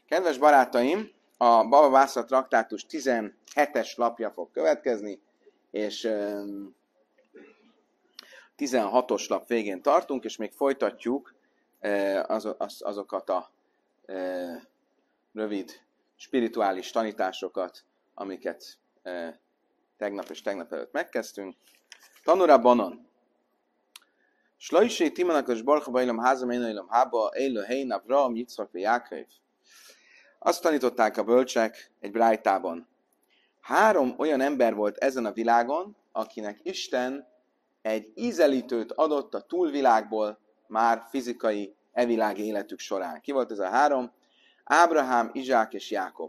Kedves barátaim, a Baba Bászra traktátus 17-es lapja fog következni, és 16-os lap végén tartunk, és még folytatjuk azokat a rövid spirituális tanításokat, amiket tegnap és tegnap előtt megkezdtünk. Tanura banon. Slajsé Timanakas Barcha Bailam Házam Énailam Hába Élő Hein Avram Yitzhak ve Jáköv. Azt tanították a bölcsek egy brájtában. 3 olyan ember volt ezen a világon, akinek Isten egy ízelítőt adott a túlvilágból már fizikai, evilági életük során. Ki volt ez a 3? Ábrahám, Izsák és Jákob.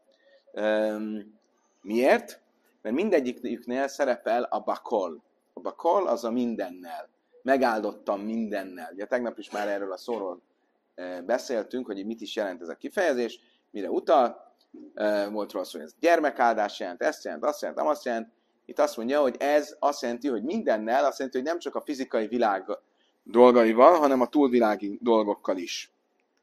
Miért? Mert mindegyiküknél szerepel a bakol. A bakol az a mindennel. Megáldottam mindennel. Ugye tegnap is már erről a szóról beszéltünk, hogy mit is jelent ez a kifejezés, mire utal. Volt róla szó, hogy ez gyermekáldás jelent, ezt jelent, azt jelent, azt jelent. Itt azt mondja, hogy ez azt jelenti, hogy mindennel, azt jelenti, hogy nem csak a fizikai világ dolgaival, hanem a túlvilági dolgokkal is.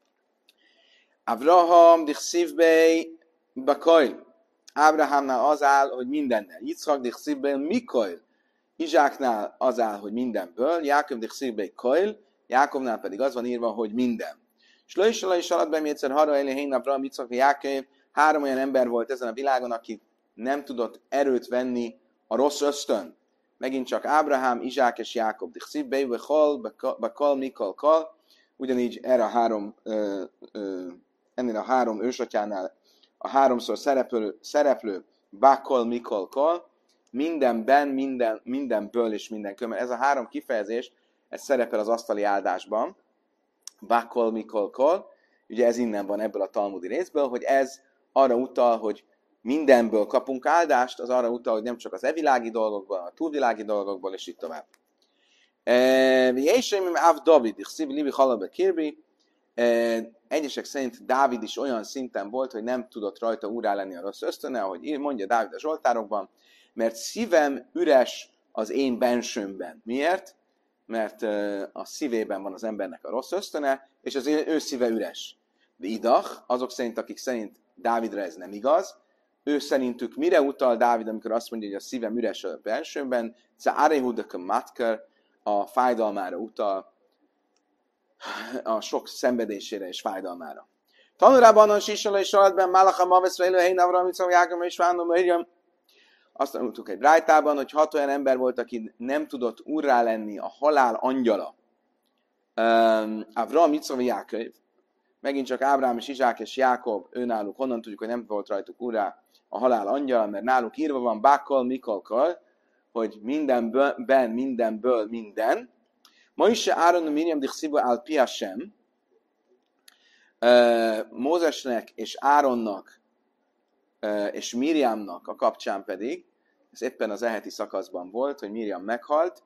Avraham dichszívbei bakoil. Ábrahámnál az áll, hogy mindennel. Yitzhak dichszívbei mikoil. Izsáknál az áll, hogy mindenből. Jákob dichszívbei koil. Jákobnál pedig az van írva, hogy minden. Slajsala is alatt bemjegyszer harra elé hén Avraham, Yitzhak, Jákob. 3 olyan ember volt ezen a világon, aki nem tudott erőt venni a rossz ösztön. Megint csak Ábrahám, Izsák és Jákob. Dichszívbei bakol, mikol, kol. Ugyanígy erre ennél a 3 ősatyánál a 3-szor szereplő bakol, mikol, kol, mindenben, mindenből és mindenkön. Ez a 3 kifejezés, ez szerepel az asztali áldásban. Bakol, mikol, kol. Ugye ez innen van ebből a talmudi részből, hogy ez arra utal, hogy mindenből kapunk áldást, az arra utal, hogy nem csak az evilági dolgokból, a túlvilági dolgokból, és így tovább. Egyesek szerint Dávid is olyan szinten volt, hogy nem tudott rajta úrrá lenni a rossz ösztöne, ahogy mondja Dávid a Zsoltárokban, mert szívem üres az én bensőmben. Miért? Mert a szívében van az embernek a rossz ösztöne, és az ő szíve üres. De idach, azok szerint, akik szerint Dávidra ez nem igaz, ő szerintük mire utal Dávid, amikor azt mondja, hogy a szívem üres a bensőmben, a fájdalmára utal, a sok szenvedésére és fájdalmára. Tanulában a Sisala és Salatben Málacha Maveszre élő helyen Avram, Yitzhak, Jákob és Vándom, Miriam. Azt tanultuk egy brájtában, hogy 6 olyan ember volt, aki nem tudott úrrá lenni a halál angyala. Avram, Yitzhak, Jákob. Megint csak Ábrahám és Izsák és Jákob, őnáluk honnan tudjuk, hogy nem volt rajtuk úrrá a halál angyala, mert náluk írva van Bákol, Mikolkol, hogy mindenből minden. Ma is se Áron, Miriam, Dichsziba, Al Pia sem. Mózesnek és Áronnak és Miriamnak a kapcsán pedig, ez éppen az eheti szakaszban volt, hogy Miriam meghalt,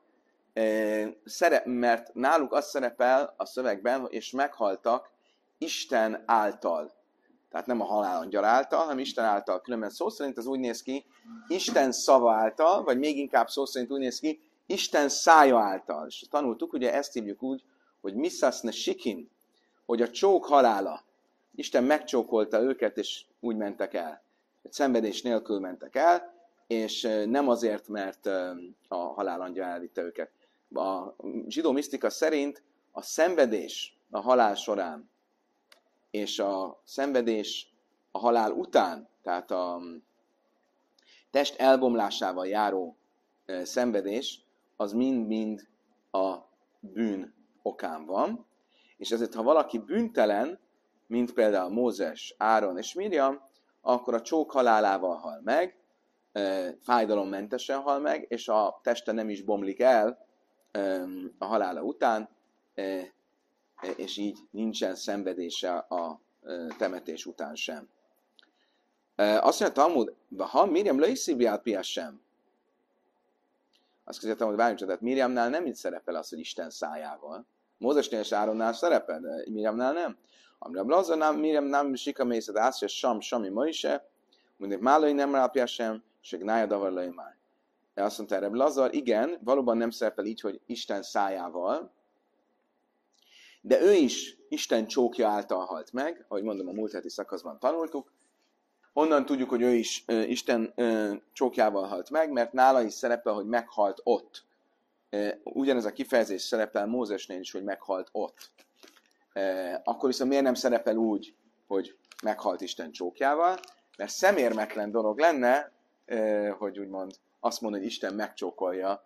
mert náluk az szerepel a szövegben, és meghaltak Isten által. Tehát nem a halálangyal által, hanem Isten által. Különben szó szerint az úgy néz ki, Isten szava által, vagy még inkább szó szerint úgy néz ki, Isten szája által. És tanultuk, ugye ezt hívjuk úgy, hogy Missasne Sikin, hogy a csók halála. Isten megcsókolta őket, és úgy mentek el. Egy szenvedés nélkül mentek el, és nem azért, mert a halálangyal elvitte őket. A zsidó misztika szerint a szenvedés a halál során, és a szenvedés a halál után, tehát a test elbomlásával járó szenvedés, az mind-mind a bűn okán van. És ezért, ha valaki bűntelen, mint például Mózes, Áron és Miriam, akkor a csók halálával hal meg, fájdalommentesen hal meg, és a teste nem is bomlik el a halála után, és így nincsen szenvedése a temetés után sem. Azt mondja Talmud, ha Miriam löjszíbi Pia sem. Azt kérdeztem, hogy várjunk, tehát Miriamnál nem így szerepel az, hogy Isten szájával. Mózesnél és Áronnál szerepel, de Miriamnál nem. Amire Blazarnál Miriam nem sikamészed ászja, sami moise, mondjuk málai nem rápja sem, se gnája davar löj már. Azt mondta erre Blazar, igen, valóban nem szerepel így, hogy Isten szájával, de ő is Isten csókja által halt meg, ahogy mondom, a múlt heti szakaszban tanultuk. Onnan tudjuk, hogy ő is Isten csókjával halt meg, mert nála is szerepel, hogy meghalt ott. Ugyanez a kifejezés szerepel Mózesnél is, hogy meghalt ott. Akkor viszont miért nem szerepel úgy, hogy meghalt Isten csókjával? Mert szemérmetlen dolog lenne, hogy úgymond azt mondja, hogy Isten megcsókolja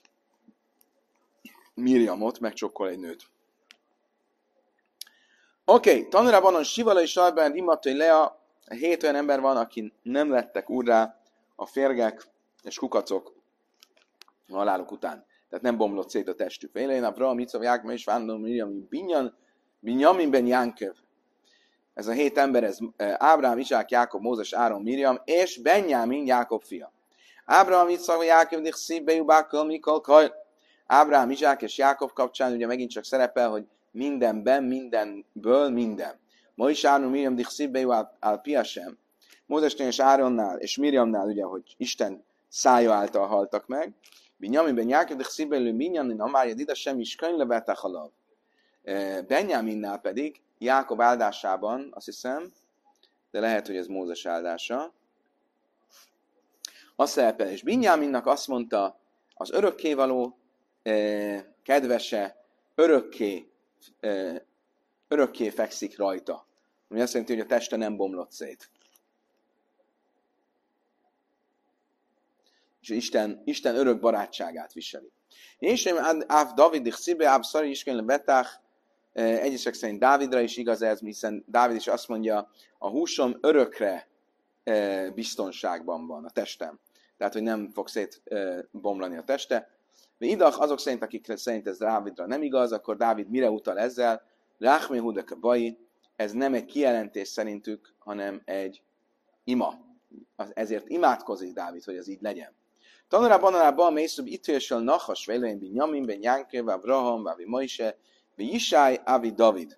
Miriamot, megcsókol egy nőt. Oké, tanulában a Sivala és Sajban Rimatői Lea, 7 olyan ember van, aki nem lettek úrrá a férgek és kukacok a haláluk után. Tehát nem bomlott szét a testük. Vélején Avraham, Icov, Jákob és Vándor, Miriam, Binyaminben Jánköv. Ez a 7 ember, ez Ábrahám, Izsák, Jákob, Mózes, Áron, Miriam, és Benjámin, Jákob fia. Ábrahám, Icov, Jákob, Dichszíbe, Jubákkal, Mikol, Kajl. Ábrahám, Izsák és Jákob kapcsán ugye megint csak szerepel, hogy mindenben, mindenből minden. Mojs, Áron, Miriam, Dichszíbe, Al Piasem. Mózesnél és Áronnál és Miriamnál ugye, hogy Isten szája által haltak meg. Binyaminben Jákob, Dichszíbe, Minyamin, Amárja, Dida, sem is könyvlevetek halav. Benjaminnál pedig Jákob áldásában, azt hiszem, de lehet, hogy ez Mózes áldása, azt szerepel, és Benjaminnak azt mondta, az örökkévaló kedvese örökké fekszik rajta. Ami azt jelenti, hogy a teste nem bomlott szét. És Isten örök barátságát viseli. És Áv David Dichszíbe, Áv Szari Iskén Betach, egyesek szerint Dávidra is igaz ez, hiszen Dávid is azt mondja, a húsom örökre biztonságban van a testem. Tehát, hogy nem fog szétbomlani a teste. De idach azok szerint, akik szerint ez Dávidra nem igaz, akkor Dávid mire utal ezzel? Ráhmé Hudek Bai, ez nem egy kijelentés szerintük, hanem egy ima. Ezért imádkozik Dávid, hogy ez így legyen. Tanulában anában mészőbb ítélsel Nachas, Vélején, Binyamin, Ben Jánköv, Abraham, Vávi Mojse, Isai, Avi David.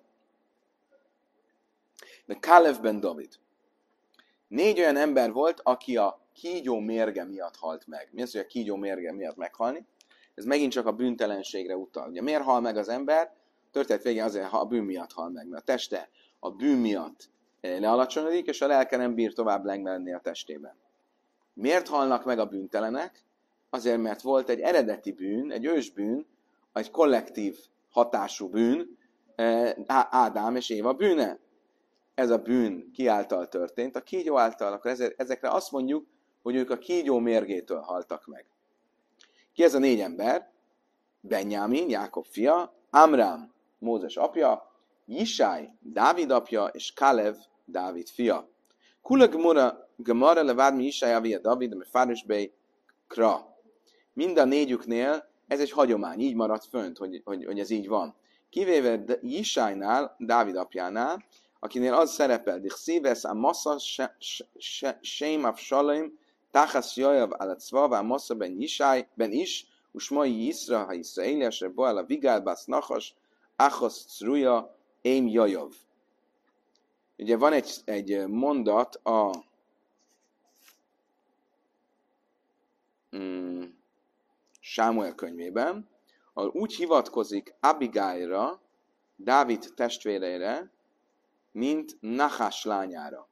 De Kalev ben David. 4 olyan ember volt, aki a kígyó mérge miatt halt meg. Mi az, hogy a kígyó mérge miatt meghalni? Ez megint csak a bűntelenségre utal. Ugye miért hal meg az ember? Történet végén azért, ha a bűn miatt hal meg. Mert a teste a bűn miatt lealacsonyodik, és a lelke nem bír tovább lenni a testében. Miért halnak meg a bűntelenek? Azért, mert volt egy eredeti bűn, egy ősbűn, egy kollektív hatású bűn, Ádám és Éva bűne. Ez a bűn ki által történt, a kígyó által, akkor ezekre azt mondjuk, hogy ők a kígyó mérgétől haltak meg. Ki ez a 4 ember? Benjamin, Jákob fia, Amram, Mózes apja, Jisai, Dávid apja, és Kalev, Dávid fia. Kula gemara levádmi Jisai avia David, ami Fárisbej kra. Mind a 4-üknél ez egy hagyomány, így maradt fönt, hogy ez így van. Kivéve Jisainál, Dávid apjánál, akinél az szerepel, Dichszívesz a Massa Shem Avshalom, Tachas Jajav Alecva, a Massa ben Jisai, ben Is, Usmai Yisra, ha Yisraélias, Boel a Vigál, Bász Nachas, Achos Cruja, Ém Jajav. Ugye van egy mondat a Sámuel könyvében, ahol úgy hivatkozik Abigailra, Dávid testvérére, mint Nachás lányára.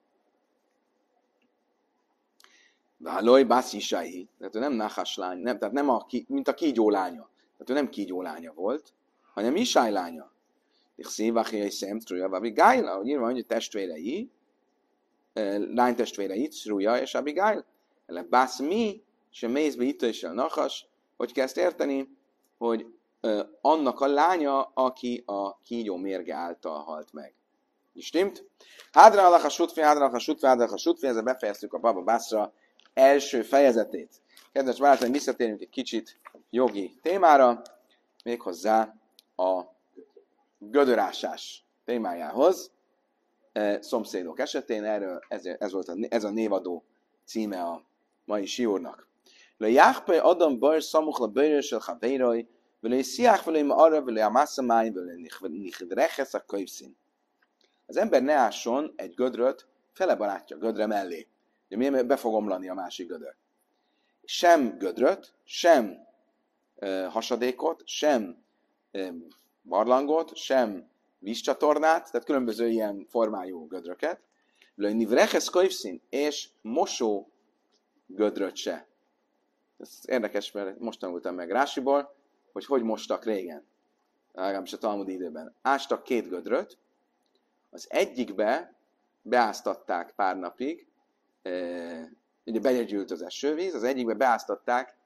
Váloj Bász Isai, tehát ő nem Nachás lány, nem, tehát nem mint a kígyó lánya. Tehát ő nem kígyó lánya volt, hanem Isai lánya. Szévachiai szemtrúja, Abigail, ahogy írva, hogy testvérei, lánytestvérei, Cruja és Abigail. Bász mi, sem mézbe itt is Nachas, hogy kell ezt érteni, hogy annak a lánya, aki a kígyó mérge által halt meg. Stimmt? Hádra alak a sutfi, ezzel befejeztük a Baba Bászra első fejezetét. Kedves barátaim, visszatérünk egy kicsit jogi témára, méghozzá a gödörásás témájához, szomszédok esetén, ez a névadó címe a mai siúrnak. Le jáhpe adam bar szamuch le bőrösel havéraj, vele sziach vele ma arra, vele a masszamány, vele nichidreches a könyvszín. Az ember ne ásson egy gödröt fele barátja gödre mellé. Ugye miért be fog omlani a másik gödör? Sem gödröt, sem hasadékot, sem barlangot, sem vízcsatornát, tehát különböző ilyen formájú gödröket, nivreches koivszin, és mosó gödröt se. Ez érdekes, mert most tanultam meg Rásiból, hogy mostak régen, legalábbis a talmudi időben. Ástak 2 gödröt, az egyikbe beáztatták pár napig, ugye begyegyült az esővíz, az egyikbe beáztatták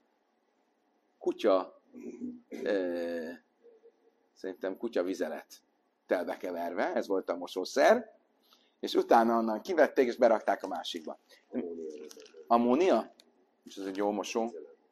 szerintem kutyavizelet telbekeverve, ez volt a mosószer, és utána onnan kivették, és berakták a másikba. Ammónia? És ez egy jó mosó.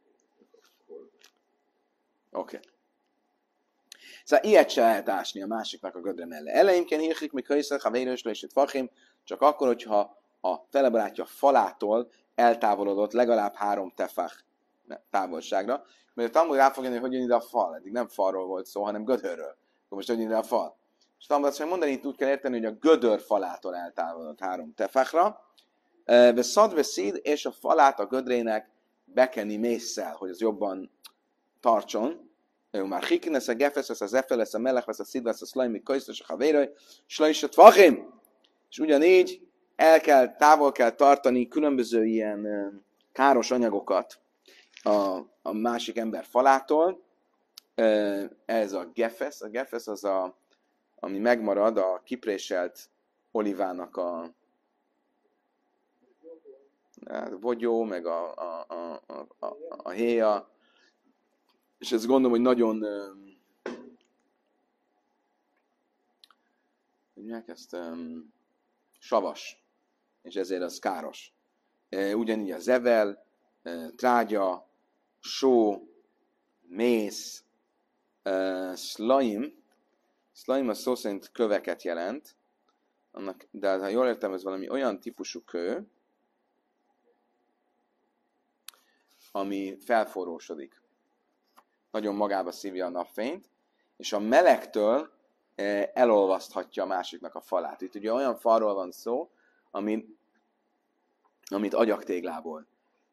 Oké. Szóval ilyet se lehet ásni a másiknak a gödre mellé. Elejénként hírzik, mi kölyszak, ha vérősle és itt fachim, csak akkor, hogyha a felebarátja falától eltávolodott legalább 3 tefach távolságra. Mert a Talmud rá fog jönni, hogy jön ide a fal. Eddig nem falról volt szó, hanem gödörről. Akkor most jön ide a fal. És a Talmud azt mondja, mondani, itt úgy kell érteni, hogy a gödör falától eltávolodott 3 tefachra. Szad veszéd, és a falát a gödrének bekeni mésszel, hogy az jobban tartson. Már hikin lesz a gefesz, lesz a zefel, lesz a melech, lesz a szid, lesz a szlajmi köjsz, lesz a havéraj, slajsat fachim. És ugyanígy távol kell tartani különböző ilyen káros anyagokat a másik ember falától. Ez a gefesz. A gefesz az ami megmarad a kipréselt olivának a vogyó, meg a héja. És ezt gondolom, hogy nagyon savas, és ezért az káros. Ugyanígy a zevel, trágya, só, mész, szlaim. Szlaim a szó szerint köveket jelent, de ha jól értem, ez valami olyan típusú kő, ami felforrósodik. Nagyon magába szívja a napfényt, és a melegtől elolvaszthatja a másiknak a falát. Itt ugye olyan falról van szó, amit agyaktéglából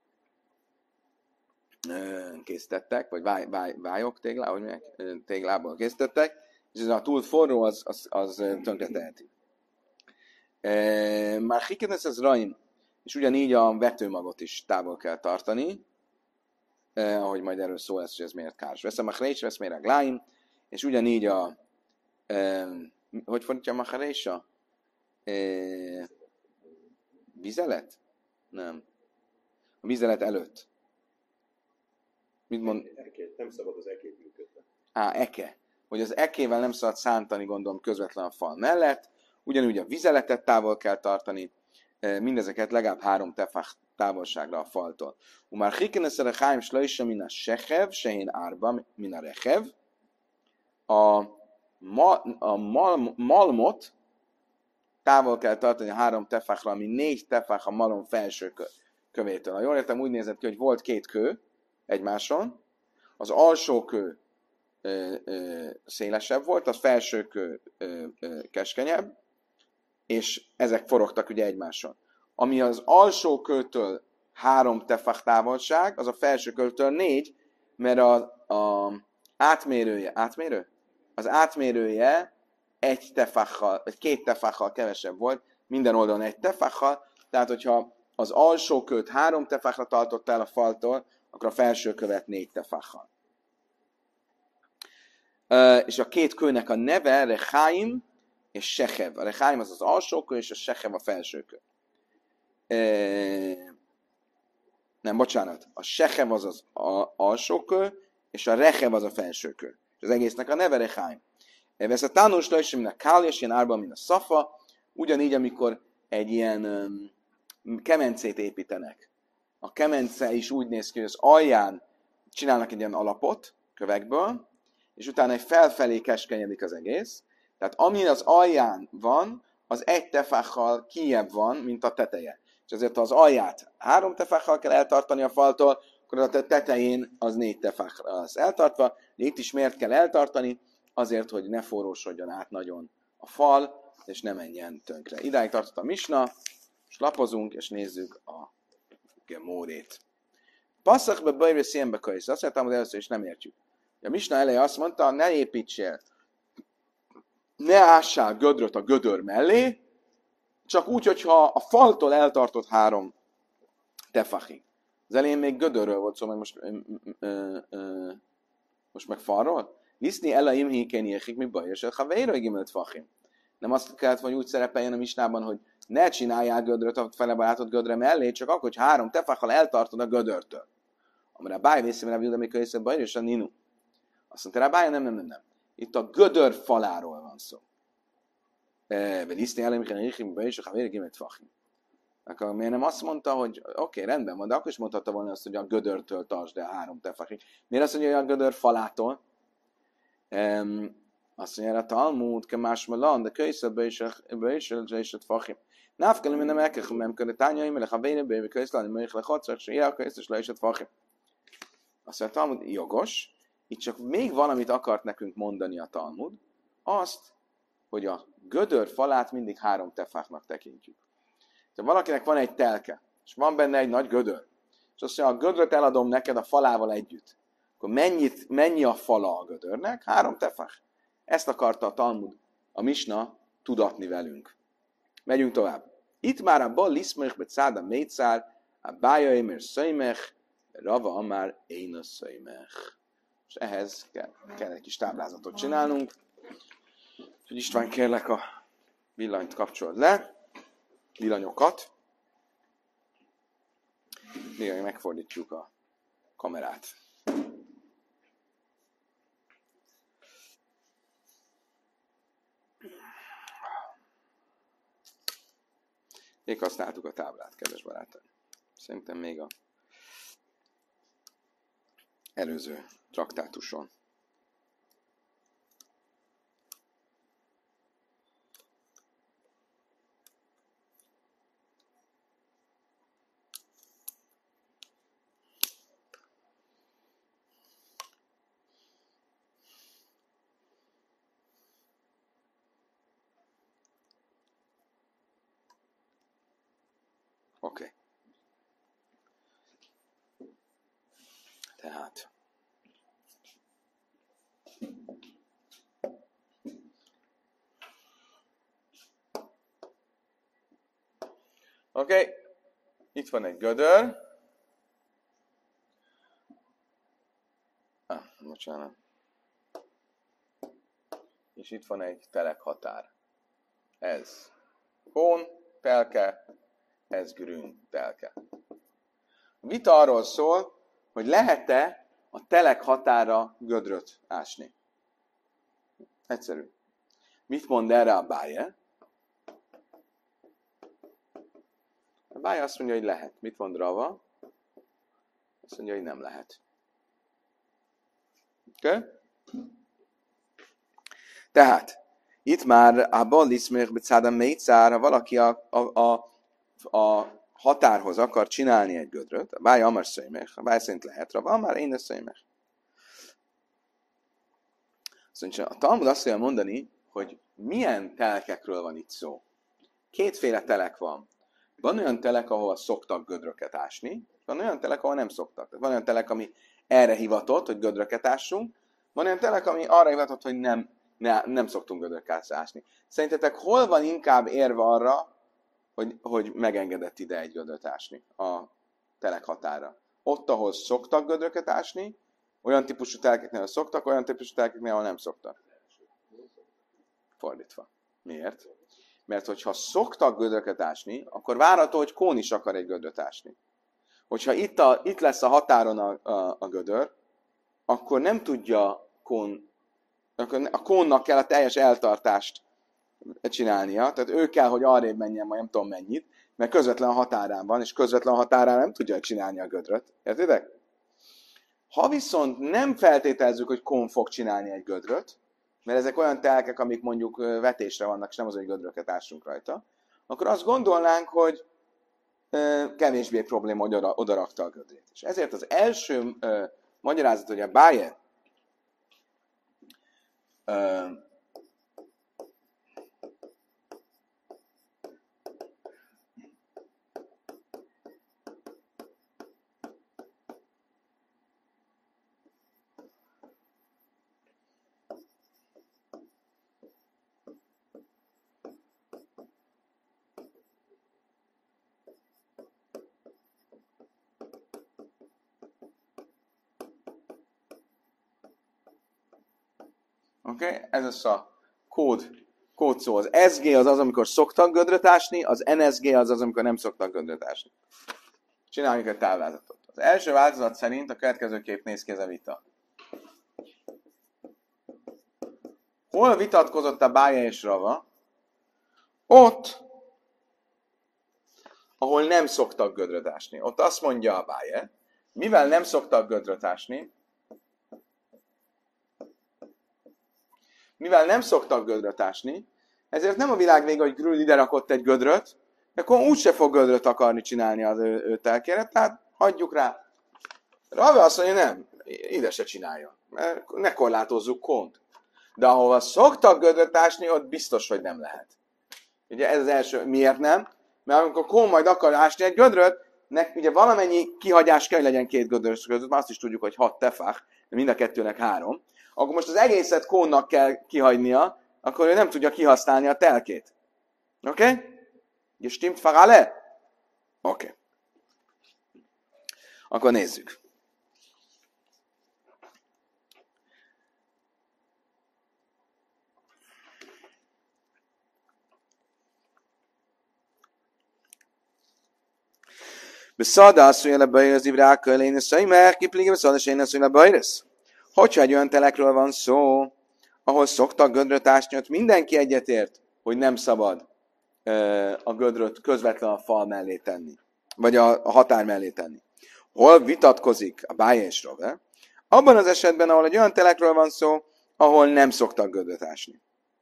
készítettek, vagy vályok téglából készítettek, és ez a túl forró, az tönkre teheti. Már hikenes ez raim, és ugyanígy a vetőmagot is távol kell tartani, ahogy majd erről szó lesz, hogy ez miért káros. Veszem a chrécs, vesz miért a gláim, és ugyanígy hogy fordítja a macharésa? Vizelet? Nem. A vizelet előtt. Mit mond? Nem szabad az ekét működni. Eke. Hogy az ekével nem szabad szántani, gondolom, közvetlen a fal mellett. Ugyanúgy a vizeletet távol kell tartani. Mindezeket legalább 3 tefach távolságra a faltól. Umar hikeneszer a háim slajsa min a sechev, sehén árba min a rechev. A malmot távol kell tartani a 3 tefachra, ami 4 tefach a malom felső kövétől. Ha jól értem, úgy nézett ki, hogy volt 2 kő egymáson, az alsó kő szélesebb volt, az felső kő keskenyebb, és ezek forogtak ugye egymáson. Ami az alsó kőtől 3 tefach távolság, az a felső kőtől 4, mert az átmérője 1 tefachal, vagy 2 tefachal kevesebb volt, minden oldalon 1 tefachal, tehát hogyha az alsó köt 3 tefachra tartott el a faltól, akkor a felső követ 4 tefachal. És a 2 kőnek a neve Rechaim és Sechev. A Rechaim az alsó kő, és a Sechev a felső kő. Nem, bocsánat. A Sechev az alsó kő, és a Rechev az a felső kő. És az egésznek a neve Rechaim. Vesz a tanulsra is, mint a kálés, ilyen árban, mint a szafa, ugyanígy, amikor egy ilyen kemencét építenek. A kemence is úgy néz ki, hogy az alján csinálnak egy ilyen alapot kövekből, és utána egy felfelé keskenyedik az egész. Tehát ami az alján van, az 1 tefachal kijebb van, mint a teteje. És ezért, ha az alját 3 tefachal kell eltartani a faltól, akkor a tetején az 4 tefachra lesz eltartva. De itt is miért kell eltartani? Azért, hogy ne forrósodjon át nagyon a fal, és ne menjen tönkre. Idáig tartott a misna, és lapozunk, és nézzük a gemórét. Passzak be bajra szénbe kölysz. Azt mondtam, hogy először is nem értjük. A misna eleje azt mondta, ne építsél ne ássál gödröt a gödör mellé, csak úgy, hogyha a faltól eltartott 3 tefachig. Az elején még gödörről volt szó, meg most meg falról. Liszni elaim híkén jéhik, mi baj, és ha véről gimelt fachim. Nem azt kellett, hogy úgy szerepeljen a misnában, hogy ne csináljál gödröt a felebarátott gödre mellé, csak akkor, hogy 3 tefachal eltartod a gödörtől. Amire a báj vészi, mert a Vilda, amikor észre baj, és a ninu. Azt mondta, Rábája, nem. Itt a gödör faláról van szó. Liszni elaim híkén jéhik, mi baj, és ha véről gimelt fachim. Akkor miért nem azt mondta, hogy oké, rendben van, de akkor is mondhatta volna azt, hogy a gödörtől tartsd el 3 tefachig. Miért azt mondja, hogy a gödör falától? Azt mondja, a Talmud, kemás melan, de kölyszöbbe is a tefachim. Návkelem, én nem elkezdem, nem körül tányai, mert ha vénebe, hogy kölyszlani, mert ha hatszak, se ilyen, kölysz, és le is a tefachim. Azt mondja, a Talmud, jogos. Itt csak még valamit akart nekünk mondani a Talmud, azt, hogy a gödör falát mindig 3 tefachnak tekintjük. Ha valakinek van egy telke, és van benne egy nagy gödör, és azt mondja, a gödröt eladom neked a falával együtt, akkor mennyi a fala a gödörnek? 3 tefach. Ezt akarta a Talmud, a Misna tudatni velünk. Megyünk tovább. Itt már a bal liszmech becáda métszár, a bájai mer szöjmech, rava amár éna szöjmech. És ehhez kell egy kis táblázatot csinálnunk. Úgyhogy István, kérlek, a villanyt kapcsold le. Villanyokat. Még megfordítjuk a kamerát. Még használtuk a táblát, kedves barátaim. Szerintem még a előző traktátuson. Oké. Tehát. Oké. Itt van egy gödör. Bocsánat. És itt van egy telekhatár. Ez kón, telke, ez grün, telke. A vita arról szól, hogy lehet-e a telek határa gödröt ásni. Egyszerű. Mit mond erre a Báje? A Báje azt mondja, hogy lehet. Mit mond Rava? Azt mondja, hogy nem lehet. Oké? Okay? Tehát, itt már a baliszmér becáda mélycár, ha valaki a határhoz akar csinálni egy gödröt, a Bája amar szöjmech, a Bája szerint lehet, Rava amar én szöjmech. Szóval a Talmud azt fogja mondani, hogy milyen telkekről van itt szó. 2 féle telek van. Van olyan telek, ahol szoktak gödröket ásni, van olyan telek, ahol nem szoktak. Van olyan telek, ami erre hivatott, hogy gödröket ássunk, van olyan telek, ami arra hivatott, hogy nem szoktunk gödröket ásni. Szerintetek hol van inkább érve arra, hogy megengedett ide egy gödröt ásni a telek határa? Ott, ahol szoktak gödröket ásni, olyan típusú telkeknél szoktak, olyan típusú telkeknél, ahol nem szoktak. Fordítva. Miért? Mert hogyha szoktak gödröket ásni, akkor várható, hogy kón is akar egy gödröt ásni. Hogyha itt lesz a határon a gödör, akkor nem tudja akkor a kónnak kell a teljes eltartást csinálnia, tehát ő kell, hogy arrébb menjen, majd nem tudom mennyit, mert közvetlen a határán van, és közvetlen a határán nem tudja csinálni a gödröt. Értitek? Ha viszont nem feltételezzük, hogy kón fog csinálni egy gödröt, mert ezek olyan telkek, amik mondjuk vetésre vannak, és nem az, hogy gödröket ássunk rajta, akkor azt gondolnánk, hogy kevésbé probléma, hogy odarakta a gödrét. És ezért az első magyarázat, hogy a Báje Oké? Ez az a kódszó. Az SG az az, amikor szoktak gödröt ásni, az NSG az az, amikor nem szoktak gödröt ásni. Csináljunk egy táblázatot. Az első változat szerint a következőképp néz ki ez a vita. Hol vitatkozott a Bája és Rava? Ott, ahol nem szoktak gödröt ásni. Ott azt mondja a Bája, mivel nem szoktak gödröt ásni, ezért nem a világ vége, hogy Grül ide rakott egy gödröt, akkor úgyse fog gödröt akarni csinálni az ő telkére, tehát hagyjuk rá. Rava azt mondja, nem, ide se csináljon, mert ne korlátozzuk kont. De ahova szoktak gödröt ásni, ott biztos, hogy nem lehet. Ugye ez az első, miért nem? Mert amikor Kón majd akar ásni egy gödröt, ugye valamennyi kihagyás kell, hogy legyen két gödrös között, már azt is tudjuk, hogy 6 tefach, de mind a kettőnek 3. Akkor most az egészet Kónnak kell kihagynia, akkor ő nem tudja kihasználni a telkét. Oké? Okay? Gestimmt farale? Oké. Okay. Akkor nézzük. Beszada asszony a bajresz ivráka eléne szajmer, kiplige beszada se én asszony a bajresz. Hogyha egy olyan telekről van szó, ahol szoktak gödröt ásni, ott mindenki egyetért, hogy nem szabad a gödröt közvetlen a fal mellé tenni, vagy a határ mellé tenni. Hol vitatkozik a Bája és Rava? Abban az esetben, ahol egy olyan telekről van szó, ahol nem szoktak gödröt ásni.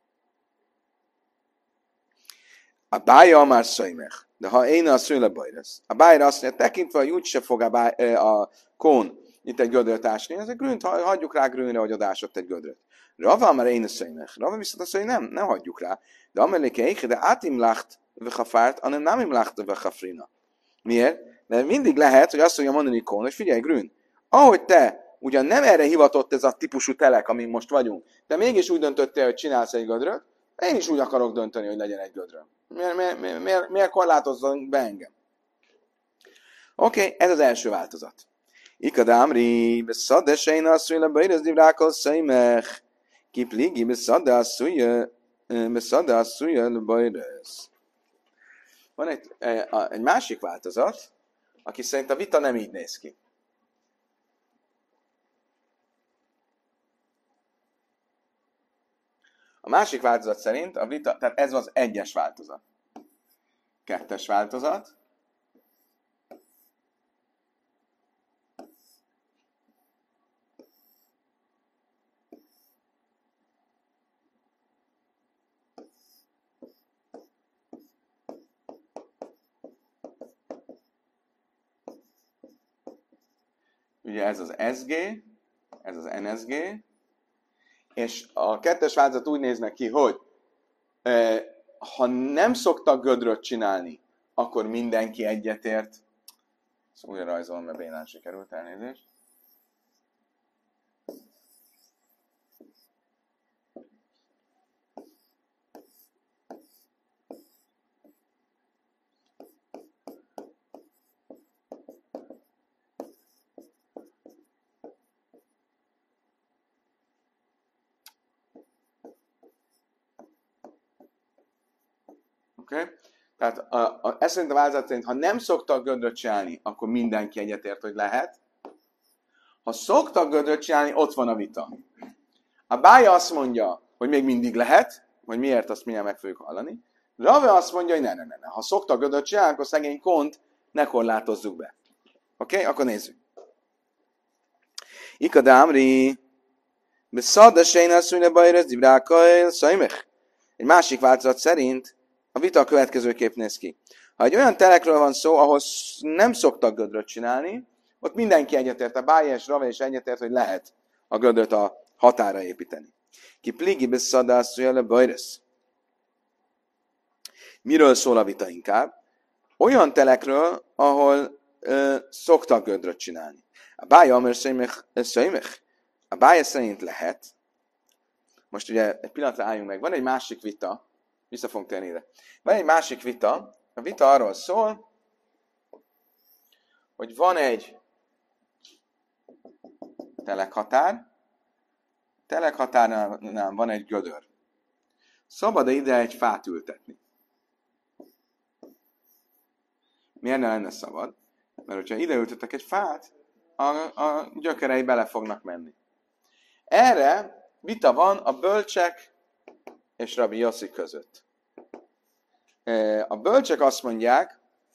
A Bája már szajmech, de ha én a szőle bajresz. A Bájra azt mondja, tekintve, hogy úgyse fog a Kón itt egy gödröt ásni, ezek grünt, hagyjuk rá grünre, hogy odásott egy gödröt. Rava már én a szajmech. Rava viszont azt mondja, nem hagyjuk rá. De ameléke de átimlacht vechafárt, hanem nem imlacht vechafrina. Miért? Mert mindig lehet, hogy azt mondja mondani Kón, hogy figyelj, grün, ahogy te ugyan nem erre hivatott ez a típusú telek, amin most vagyunk, de mégis úgy döntöttél, hogy csinálsz egy gödröt, én is úgy akarok dönteni, hogy legyen egy gödröm. Miért korlátozzon be engem? Oké, ez az első változat. Ikadámri, beszadde sejna asszújla bajrez divrákol szajmech, kipligi, beszadde asszújla bajrez. Van egy másik változat, aki szerint a vita nem így néz ki. A másik változat szerint a vita, tehát ez az 1-es változat. 2-es változat. Ugye ez az SG, ez az NSG, és a 2-es változat úgy néznek ki, hogy ha nem szoktak gödröt csinálni, akkor mindenki egyetért. Ezt újra rajzolom, mert bénán sikerült, elnézést. Okay? Tehát ez szerint a változat szerint, ha nem szoktak gödröt csinálni, akkor mindenki egyetért, hogy lehet. Ha szoktak gödröt csinálni, ott van a vita. A Bája azt mondja, hogy még mindig lehet, hogy miért, azt mindjárt meg fogjuk hallani. Rava azt mondja, hogy ne. Ha szoktak gödröt csinálni, akkor szegény Kont ne korlátozzuk be. Oké? Akkor nézzük. Ikadámri, beszadda sejna asszújla bajrez divráka szajmech. Egy másik változat szerint a vita a következőképp néz ki. Ha egy olyan telekről van szó, ahol nem szoktak gödröt csinálni, ott mindenki egyetért, a Bája és Rava is egyetért, hogy lehet a gödröt a határa építeni. Ki pligi beszadásújele bajresz. Miről szól a vita inkább? Olyan telekről, ahol szoktak gödröt csinálni. A Bája amer szajmech. A Bája szerint lehet. Most ugye egy pillanatra álljunk meg. Van egy másik vita, vissza fogunk térni ide. Van egy másik vita, a vita arról szól, hogy van egy telekhatár, telekhatárnál van egy gödör. Szabad-e ide egy fát ültetni? Miért ne lenne szabad? Mert hogyha ide ültetek egy fát, a gyökerei bele fognak menni. Erre vita van a bölcsek és Rabbi Yossi között. A bölcsek azt mondják,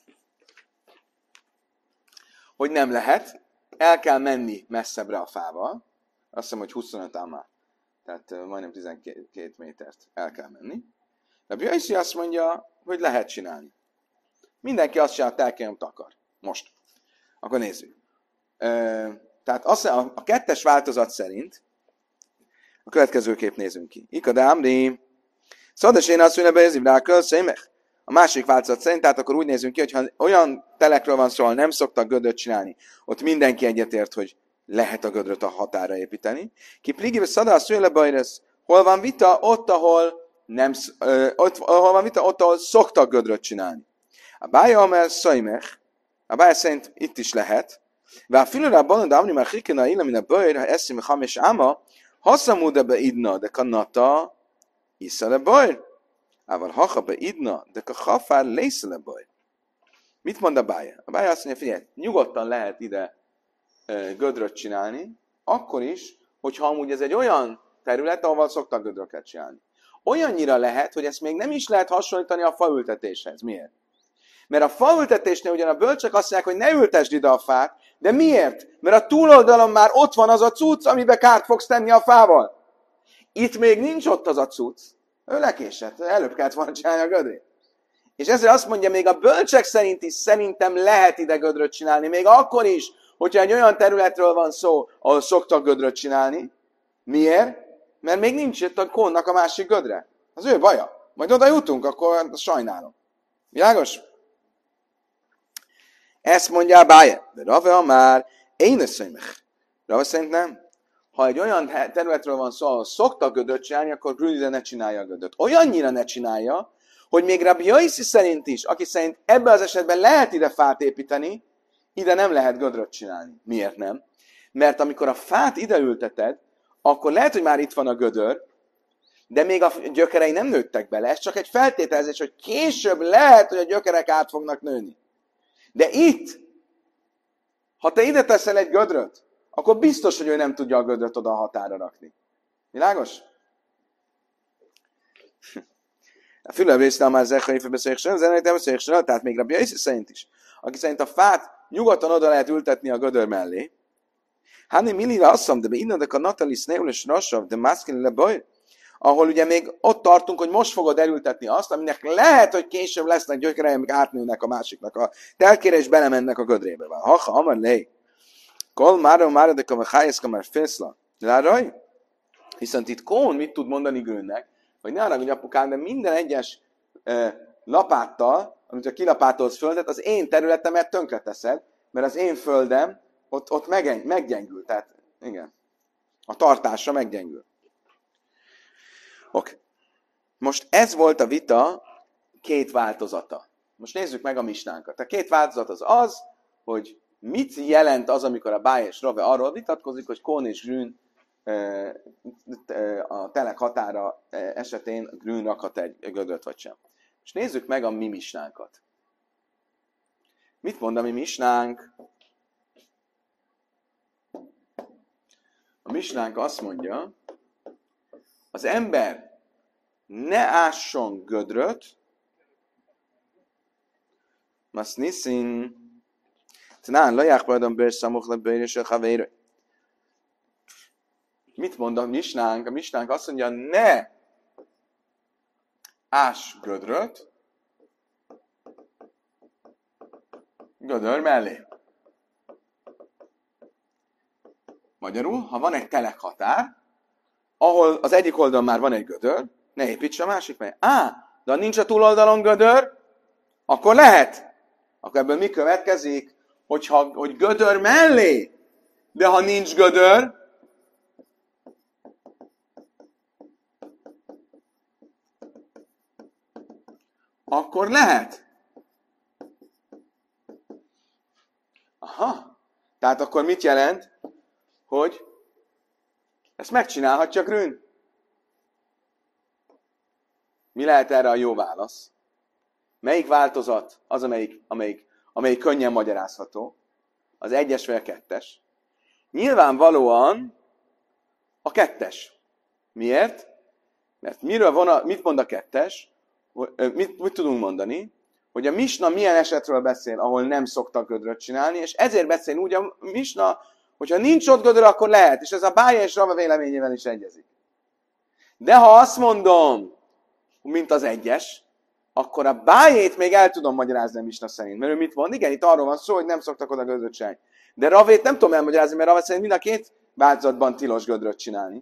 hogy nem lehet, el kell menni messzebbre a fával. Azt hiszem, hogy 25 ámá, tehát majdnem 12 métert el kell menni. Rabbi Yossi azt mondja, hogy lehet csinálni. Mindenki azt csinál, amit akar. Most. Akkor nézzük. Tehát a kettes változat szerint a következőképp nézünk ki. Ikad Amri, Szadas én azt mondja, hogy a másik változat szerint, tehát akkor úgy nézünk ki, hogyha olyan telekről van szó, ahol nem szoktak gödröt csinálni, ott mindenki egyetért, hogy lehet a gödröt a határa építeni. Ki pligibe Szadas Szőlebajresz, hol van vita, ott, ahol ahol szoktak gödröt csinálni. A bája amel szajmech, a bája szerint itt is lehet, ve a filőre abban, de amni már hikina illa, mint a bőr, ha eszim hamis áma, haszamúda be idna, de kanata, isza le bőr. Ával haha be idna, de a hafár lésze le bőr. Mit mond a bája? A bája azt mondja, figyelj, nyugodtan lehet ide gödröt csinálni, akkor is, hogyha amúgy ez egy olyan terület, ahol szoktak gödröket csinálni. Olyannyira lehet, hogy ezt még nem is lehet hasonlítani a faültetéshez. Miért? Mert a faültetésnél ugyan a bölcsek azt mondják, hogy ne ültesd ide a fát, de miért? Mert a túloldalon már ott van az a cucc, amiben kárt fogsz tenni a fával. Itt még nincs ott az a cucc. Ő lekésett, előbb kellett volna csinálni a gödrét. És ezért azt mondja, még a bölcsek szerint is szerintem lehet ide gödröt csinálni, még akkor is, hogyha egy olyan területről van szó, ahol szoktak gödröt csinálni. Miért? Mert még nincs itt a kónnak a másik gödre. Az ő baja. Majd oda jutunk, akkor sajnálom. Világos? Ezt mondja a bája. De Rave már én összeimech. Rave szerint nem. Ha egy olyan területről van szó, ahol szoktak gödröt csinálni, akkor Grünide ne csinálja a gödröt. Olyannyira ne csinálja, hogy még Rabbi Yossi szerint is, aki szerint ebben az esetben lehet ide fát építeni, ide nem lehet gödröt csinálni. Miért nem? Mert amikor a fát ide ülteted, akkor lehet, hogy már itt van a gödör, de még a gyökerei nem nőttek bele. Ez csak egy feltételezés, hogy később lehet, hogy a gyökerek át fognak nőni. De itt, ha te ide teszel egy gödröt, akkor biztos, hogy ő nem tudja a gödröt oda a határa rakni. Világos? A fülebb részre már zechai főbeszélyeksen, zenei tehát még Rabbi Yossi szerint is. Aki szerint a fát nyugodtan oda lehet ültetni a gödör mellé. Hani millivel azt mondom, de innen a Natalis Neules Rassav, de Maszkin lebaj, ahol ugye még ott tartunk, hogy most fogod elültetni azt, aminek lehet, hogy később lesznek gyökerei, amik átnőnek a másiknak a telkére, és belemennek a gödrébe. Ha, amar lej. Kol mára de kamar hájeszka már fészla. Láraj? Viszont itt Kón mit tud mondani Grünnek, hogy ne arra, hogy apukám, de minden egyes lapáttal, amit a kilapátolsz földet, az én területemet tönkreteszed, mert az én földem ott meggyengül. Tehát, igen, a tartása meggyengül. Oké. Most ez volt a vita két változata. Most nézzük meg a misnánkat. A két változat az, hogy mit jelent az, amikor a Báj és Rave arról vitatkozik, hogy Kón és Grün a telek határa esetén Grün rakhat egy gödröt vagy sem. És nézzük meg a mi misnánkat. Mit mond a mi misnánk? A misnánk azt mondja, az ember ne ásson gödröt, mas niszin, tanán laják például bőrszamuch le bőrés a havér. Mit mond a misnánk? A misnánk azt mondja, ne ás gödröt gödör mellé. Magyarul, ha van egy telekhatár, ahol az egyik oldalon már van egy gödör, ne építs a másik mellé. De ha nincs a túloldalon gödör, akkor lehet. Akkor ebből mi következik? Hogy gödör mellé, de ha nincs gödör, akkor lehet. Aha. Tehát akkor mit jelent? Hogy Ezt megcsinálhatja Grün. Mi lehet erre a jó válasz? Melyik változat az, amelyik könnyen magyarázható? Az 1-es vagy a 2-es? Nyilvánvalóan a 2-es. Miért? Mert mit mond a 2-es? Mit tudunk mondani? Hogy a Misna milyen esetről beszél, ahol nem szoktak gödröt csinálni, és ezért beszél úgy a Misna, hogyha nincs ott gödör, akkor lehet. És ez a Bája és Rava véleményével is egyezik. De ha azt mondom, mint az 1-es, akkor a Bájét még el tudom magyarázni a Misna szerint. Mert ő mit mond? Igen, itt arról van szó, hogy nem szoktak oda gödröt csinálni. De Ravét nem tudom elmagyarázni, mert Rava szerint mind a két változatban tilos gödröt csinálni.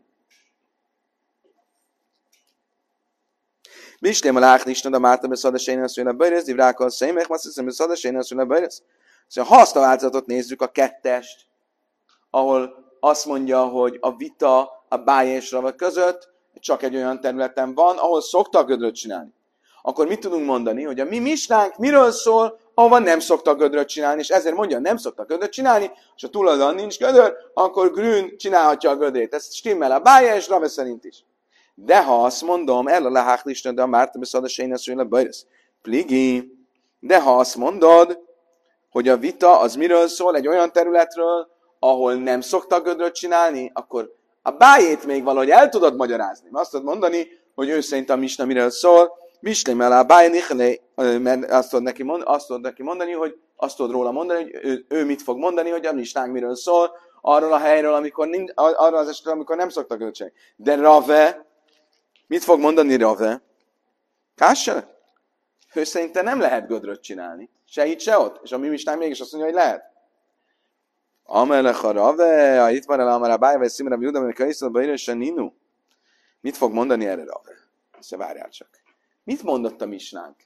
Bislém a láchnisna, de márta beszad a sejnő szőle bőröz, divrákkal szémek, azt hiszem, beszad a sejnő szőle bőröz. Szóval ha azt a változatot nézzük, a 2-est, ahol azt mondja, hogy a vita a Bája és Rava között csak egy olyan területen van, ahol szoktak gödröt csinálni. Akkor mit tudunk mondani, hogy a mi misnánk miről szól, ahova nem szoktak gödröt csinálni, és ezért mondja, nem szoktak gödröt csinálni, és ha túloldalon nincs gödör, akkor Grün csinálhatja a gödrét. Ez stimmel a Bája és Rava szerint is. De ha azt mondom, el a leháklisna, de a márta beszad a sejnő szőle bőröz. Pligi. De ha azt mondod, hogy a vita az miről szól, egy olyan területről, ahol nem szoktak gödröt csinálni, akkor a Bájét még valahogy el tudod magyarázni. Azt tudod mondani, hogy ő szerint a Misna miről szól, Mislém el a Báj Nichle, mert azt tudod neki mondani, hogy azt tudod róla mondani, hogy ő mit fog mondani, hogy a Misnánk miről szól, arról a helyről, arról az esetről, amikor nem szoktak gödröt csinálni. De Rave, mit fog mondani Rave? Kássa? Ő szerinte nem lehet gödröt csinálni. Se itt, se ott. És a mi Misnánk mégis azt mondja, hogy lehet. Amelech a Rave, a itt van el Amara Báj, vagy Szimra Júda, mert Kaiszol Bajrös a Ninu. Mit fog mondani erre Rave? Ezt várjál csak. Mit mondott a Misnánk?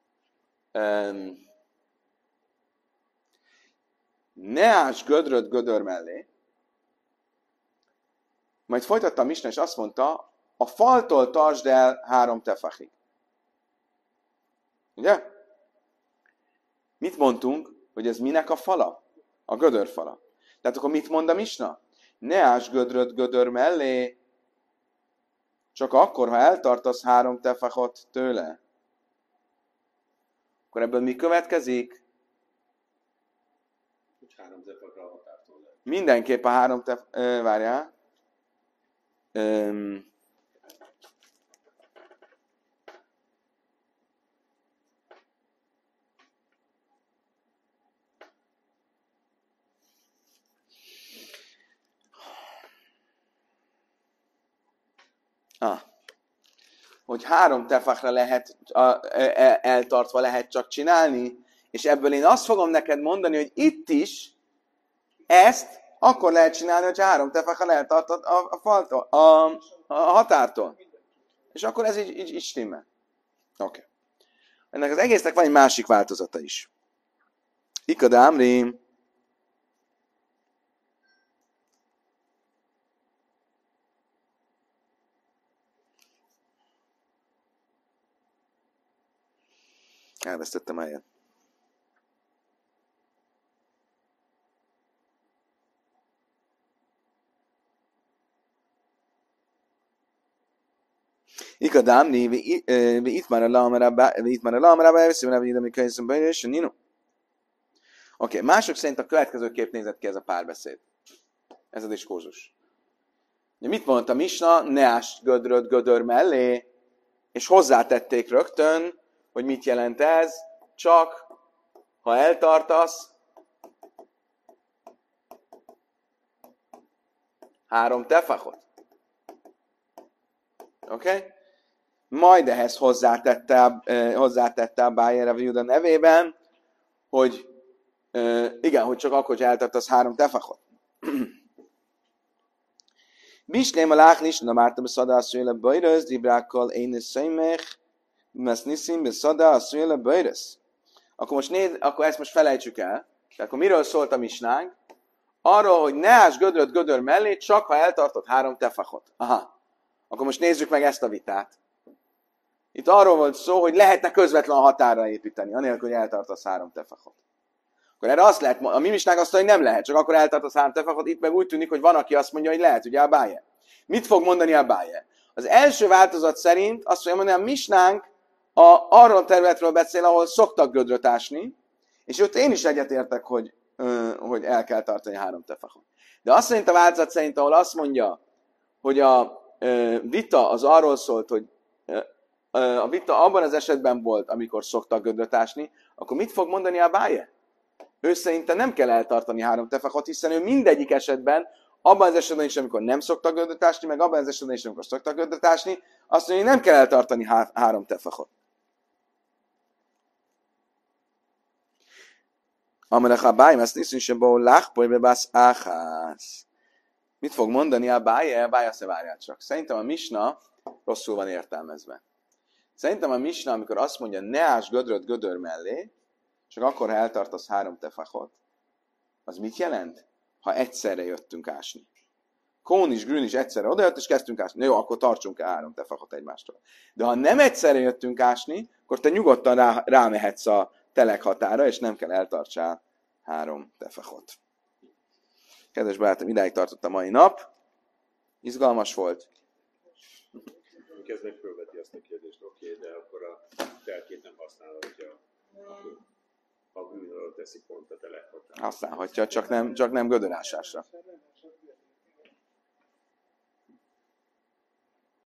Ne ás gödröt gödör mellé. Majd folytatta a Misna, és azt mondta, a faltól tartsd el 3 tefachig. Ugye? Mit mondtunk, hogy ez minek a fala? A gödörfala. Tehát akkor mit mond a Misna? Ne ás gödröt gödör mellé, csak akkor, ha eltartasz 3 tefachot tőle. Akkor ebből mi következik? Hogy 3 tefachra a határtól lehet. Mindenképp a 3 várjál. Hogy 3 tefachra lehet, eltartva lehet csak csinálni, és ebből én azt fogom neked mondani, hogy itt is ezt akkor lehet csinálni, hogyha 3 tefachra eltartod a határtól. És akkor ez így stimmel. Oké. Ennek az egésznek van egy másik változata is. Ikad Amri. Elvesztettem a helyet. Ikadám, itt már a lamarabá, veszik, hogy mi könyvszön bejön, és nino. Oké, mások szerint a következőképp nézett ki ez a párbeszéd. Ez a diskurzus. Mit mondta Misna? Ne ást gödröt gödör mellé, és hozzátették rögtön, hogy mit jelent ez, csak ha eltartasz 3 tefachot. Oké? Majd ehhez hozzátette a Bájer a Júda nevében, hogy igen, hogy csak akkor, hogy eltartasz 3 tefachot. Bislém a láchnis, na márta beszada a szőle bajröz, dibrákkal én is szejmech, mert niszim beszada a szőle bajröz. Akkor most akkor ezt most felejtsük el. Tehát akkor miről szólt a misnánk? Arról, hogy ne ás gödröt gödör mellé, csak ha eltartott 3 tefachot. Aha. Akkor most nézzük meg ezt a vitát. Itt arról volt szó, hogy lehetne közvetlen határra építeni, anélkül, hogy eltartasz 3 tefachot. Akkor erre azt lehet, a mi misnánk azt mondja, hogy nem lehet, csak akkor eltartasz 3 tefachot, itt meg úgy tűnik, hogy van, aki azt mondja, hogy lehet, ugye Abáje. Mit fog mondani Abáje? Az első változat szerint azt mondja, hogy a misnánk arról a területről beszél, ahol szoktak gödröt ásni, és ott én is egyetértek, hogy el kell tartani 3 tefachot. De azt szerint a változat szerint, ahol azt mondja, hogy a vita az arról szólt, hogy a vita abban az esetben volt, amikor szoktak gödröt ásni, akkor mit fog mondani Abáje? Ő szerinte nem kell eltartani 3 tefachot, hiszen ő mindegyik esetben, abban az esetben is, amikor nem szoktak gödröt ásni, meg abban az esetben is, amikor szoktak gödröt ásni, azt mondja, hogy nem kell eltartani 3 tefachot. Amelech Abáje, ezt niszünk se bó láchpoly bebász áhász. Mit fog mondani Abáje? Abáje azt várjál csak. Szerintem a misna rosszul van értelmezve. Szerintem a misna, amikor azt mondja, ne ás gödröt gödör mellé, csak akkor, ha eltartasz 3 tefachot, az mit jelent? Ha egyszerre jöttünk ásni. Kón is, Grün is egyszerre odajött, és kezdtünk ásni. Na jó, akkor tartsunk el 3 tefachot egymástól. De ha nem egyszerre jöttünk ásni, akkor te nyugodtan rámehetsz a telek határa, és nem kell eltartsál 3 tefachot. Kedves barátom, idáig tartott a mai nap. Izgalmas volt. Kezdnek fölveti azt a kérdést, oké, de akkor a telkét nem használhatja, a bűnről teszi pont a telek határa. Használhatja, csak nem gödörásásra.